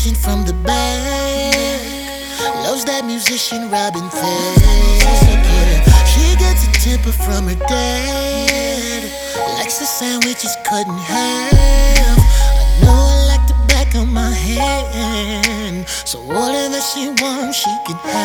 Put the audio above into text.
dancing from the back. Loves that musician Robin Thicke. She gets a temper from her dad. Likes the sandwiches cut in half. I know I like the back of my hand, so whatever she wants, she can have.